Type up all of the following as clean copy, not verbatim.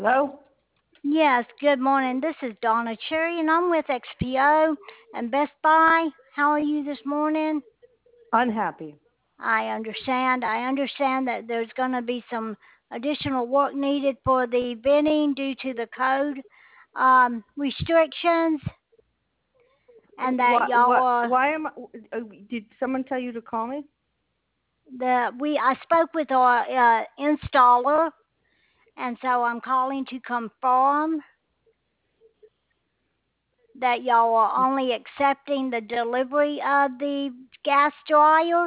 Hello? Yes, good morning. This is Donna Cherry, and I'm with XPO and Best Buy. How are you this morning? Unhappy. I understand that there's going to be some additional work needed for the bidding due to the code restrictions, and that y'all are Why am I, did someone tell you to call me? I spoke with our installer, and so I'm calling to confirm that y'all are only accepting the delivery of the gas dryer.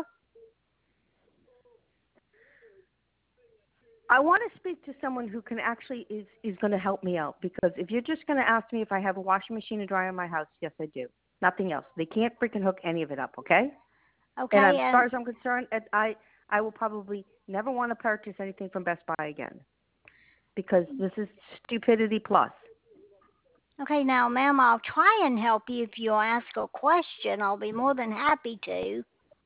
I want to speak to someone who can actually is going to help me out, because if you're just going to ask me if I have a washing machine and dryer in my house, yes, I do. Nothing else. They can't freaking hook any of it up, okay? And Okay, as far and as I'm concerned, I will probably never want to purchase anything from Best Buy again, because this is stupidity plus. okay, now, ma'am, I'll try and help you if you'll ask a question. I'll be more than happy to.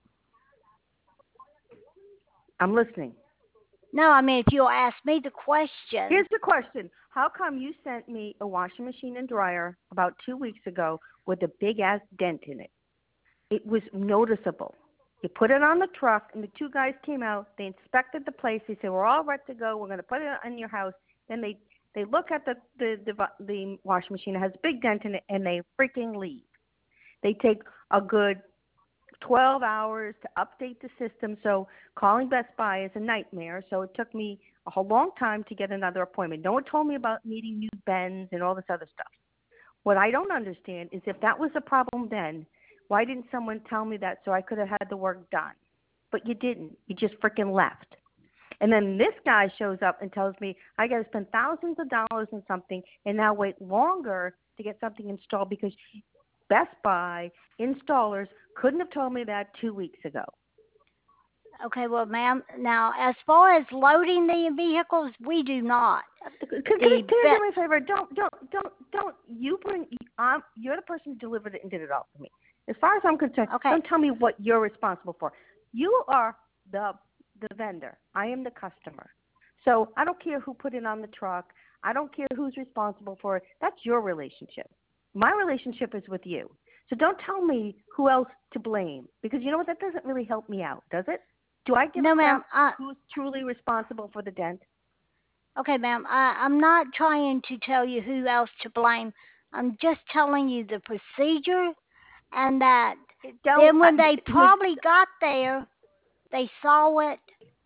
I'm listening. No, I mean if you'll ask me the question. Here's the question. How come you sent me a washing machine and dryer about 2 weeks ago with a big ass dent in it? It was noticeable. You put it on the truck, and the two guys came out. They inspected the place. They said, "We're all ready to go. We're going to put it in your house." Then they look at the washing machine. It has a big dent in it, and they freaking leave. They take a good 12 hours to update the system. So calling Best Buy is a nightmare. So it took me a whole long time to get another appointment. No one told me about needing new bends and all this other stuff. What I don't understand is, if that was a problem then, why didn't someone tell me that so I could have had the work done? But you didn't. You just freaking left. And then this guy shows up and tells me I got to spend thousands of dollars on something and now wait longer to get something installed, because Best Buy installers couldn't have told me that 2 weeks ago. Okay, well, ma'am, now as far as loading the vehicles, we do not. Can The you do me a be- favor? Don't you bring? You're the person who delivered it and did it all for me. As far as I'm concerned, okay, don't tell me what you're responsible for. You are the vendor. I am the customer. So I don't care who put it on the truck. I don't care who's responsible for it. That's your relationship. My relationship is with you. So don't tell me who else to blame, because you know what? That doesn't really help me out, does it? Do I give a no, ma'am. crap who's truly responsible for the dent? Okay, ma'am. I'm not trying to tell you who else to blame. I'm just telling you the procedure, and that Don't then when they you probably got there, they saw it,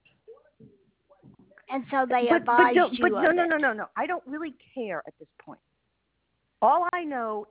and so they advised but you no of no it. no no no. I don't really care at this point. All I know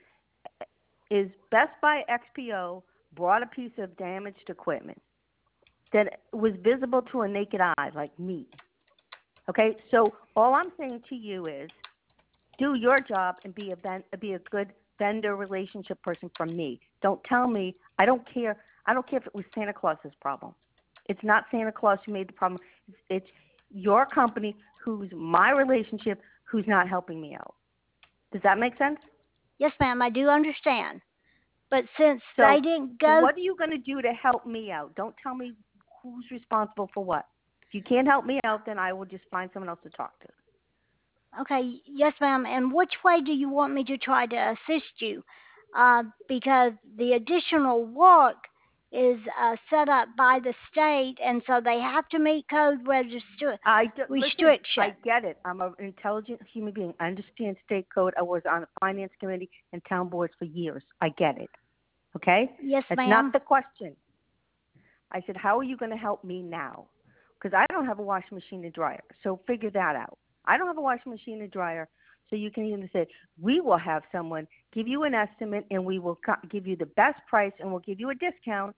is Best Buy XPO brought a piece of damaged equipment that was visible to a naked eye, like me. Okay, so all I'm saying to you is, do your job and be a good vendor relationship person from me. Don't tell me. I don't care. I don't care if it was Santa Claus's problem. It's not Santa Claus who made the problem. It's your company, who's my relationship, who's not helping me out. Does that make sense? Yes, ma'am. I do understand. But since they So didn't go, what are you going to do to help me out? Don't tell me who's responsible for what. If you can't help me out, then I will just find someone else to talk to. okay, yes, ma'am. And which way do you want me to try to assist you? Because the additional work is set up by the state, and so they have to meet code Listen, I restriction. get it. I'm an intelligent human being. I understand state code. I was on the finance committee and town boards for years. I get it. Okay? Yes, That's not ma'am. the question. I said, how are you going to help me now? Because I don't have a washing machine and dryer. So figure that out. I don't have a washing machine and dryer. So you can even say, we will have someone give you an estimate, and we will give you the best price, and we'll give you a discount,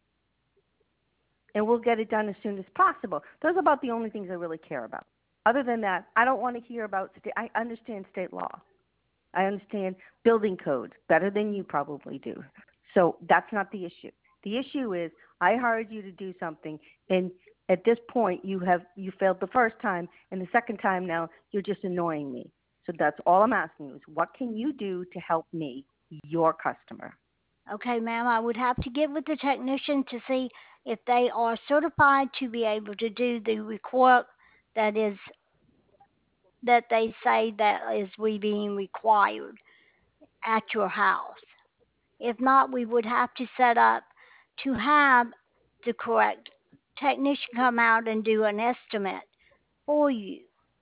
and we'll get it done as soon as possible. Those are about the only things I really care about. Other than that, I don't want to hear about state. I understand state law. I understand building codes better than you probably do. So that's not the issue. The issue is, I hired you to do something, and at this point you failed the first time, and the second time now you're just annoying me. So that's all I'm asking you is, what can you do to help me, your customer? Okay, ma'am. I would have to get with the technician to see if they are certified to be able to do the work that is that they say that is being required at your house. If not, we would have to set up to have the correct technician come out and do an estimate for you.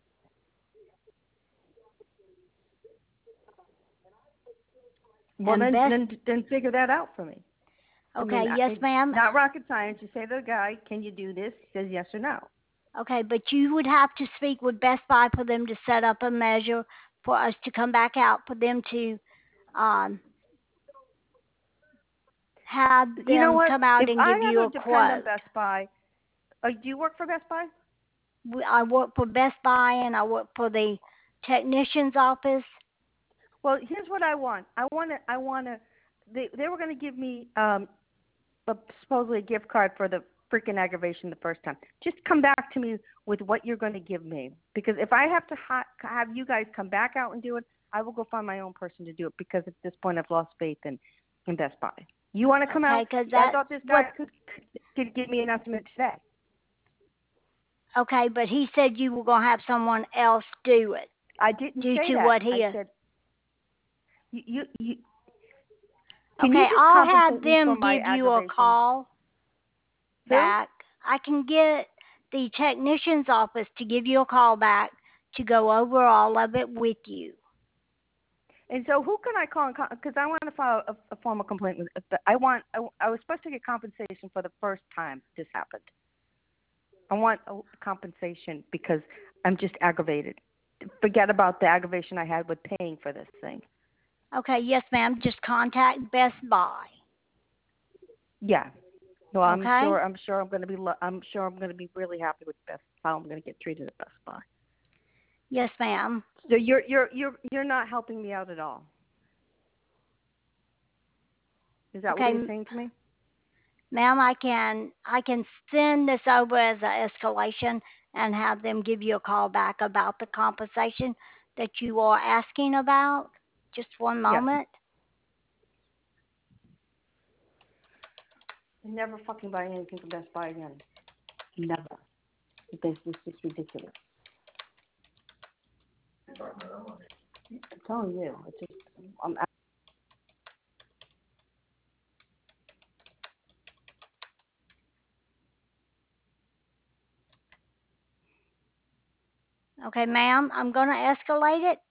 Well, And then figure that out for me. okay, yes, it's ma'am. not rocket science. You say to the guy, "Can you do this?" He says yes or no. Okay, but you would have to speak with Best Buy for them to set up a measure for us to come back out for them to um, have You know them what? come out If and I give you ever a depend on quote. Best Buy, do you work for Best Buy? I work for Best Buy and I work for the technician's office. Well, here's what I want. I want to. They were going to give me supposedly a gift card for the freaking aggravation the first time. Just come back to me with what you're going to give me, because if I have to have you guys come back out and do it, I will go find my own person to do it, because at this point I've lost faith in Best Buy. You want to come out? Because I thought this guy what? could give me an estimate today. Okay, but he said you were gonna have someone else do it I didn't due say to that. what he I is. said you can Okay, you just I'll have compensate me for them my give you a aggravation? call Who? back. I can get the technician's office to give you a call back to go over all of it with you. And so who can I call? Because I want to file a formal complaint with. I was supposed to get compensation for the first time this happened. I want a compensation because I'm just aggravated. Forget about the aggravation I had with paying for this thing. Okay, yes, ma'am. Just contact Best Buy. Yeah. Well, Okay. I'm sure I'm going to be. I'm sure I'm going to be really happy with Best. How I'm going to get treated at Best Buy. Yes, ma'am. So you're not helping me out at all. Is that what Okay, you're saying to me? ma'am. I can send this over as an escalation and have them give you a call back about the compensation that you are asking about. Just one Yes. moment. Never fucking buy anything from Best Buy again. Never. This is just ridiculous. I'm telling you, it's just I'm. Okay, ma'am. I'm going to escalate it,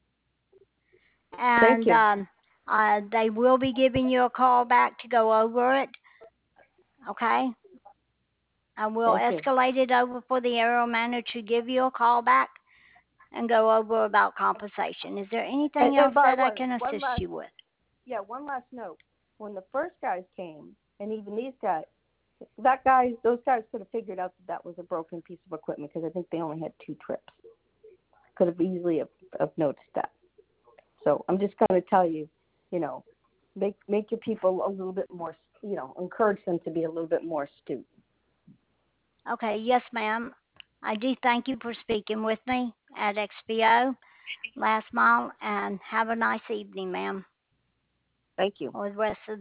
Thank and you. they will be giving you a call back to go over it. Okay. I will Thank you. escalate it over for the area manager to give you a call back and go over about compensation. Is there anything And else by that I one can one assist last you with? one last note. When the first guys came, and even these guys, those guys could have figured out that was a broken piece of equipment, because I think they only had 2 trips. Could have easily have noticed that. So I'm just going to tell you, make your people a little bit more, encourage them to be a little bit more astute. Okay, yes, ma'am. I do thank you for speaking with me at XPO Last Mile, and have a nice evening, ma'am, Thank you. or the rest of